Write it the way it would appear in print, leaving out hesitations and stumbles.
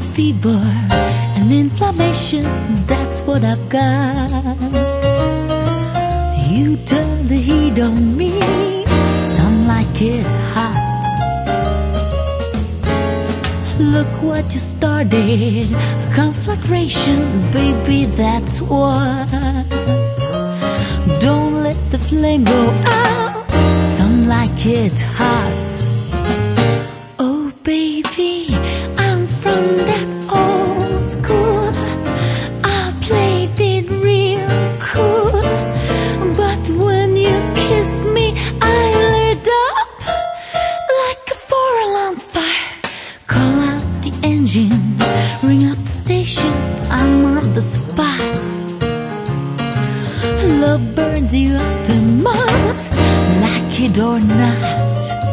fever and inflammation, that's what I've got. You turn the heat on me, some like it hot. Look what you started, a conflagration, baby, that's what. Don't let the flame go out, some like it hot. Oh baby, I'm from that old school, I played it real cool. But when you kissed me, I lit up like a 4-alarm fire. Call out the engine, ring up the station, I'm on the spot. Love burns you up the most, like it or not.